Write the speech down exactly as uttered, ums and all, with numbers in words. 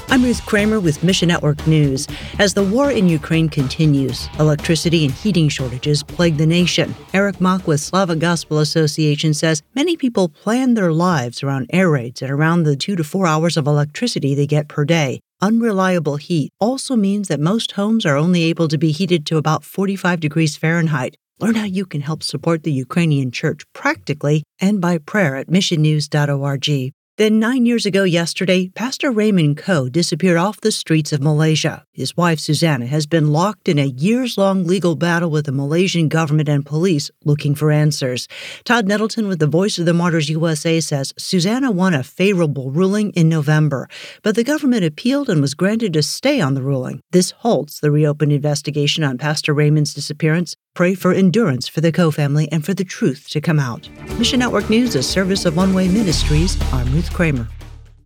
I'm Ruth Kramer with Mission Network News. As the war in Ukraine continues, electricity and heating shortages plague the nation. Eric Mock with Slavic Gospel Association says many people plan their lives around air raids and around the two to four hours of electricity they get per day. Unreliable heat also means that most homes are only able to be heated to about forty-five degrees Fahrenheit. Learn how you can help support the Ukrainian church practically and by prayer at mission news dot org. Then nine years ago yesterday, Pastor Raymond Coe disappeared off the streets of Malaysia. His wife, Susanna, has been locked in a years-long legal battle with the Malaysian government and police looking for answers. Todd Nettleton with the Voice of the Martyrs U S A says Susanna won a favorable ruling in November, but the government appealed and was granted a stay on the ruling. This halts the reopened investigation on Pastor Raymond's disappearance. Pray for endurance for the Coe family and for the truth to come out. Mission Network News, a service of One Way Ministries. I'm Ruth Kramer.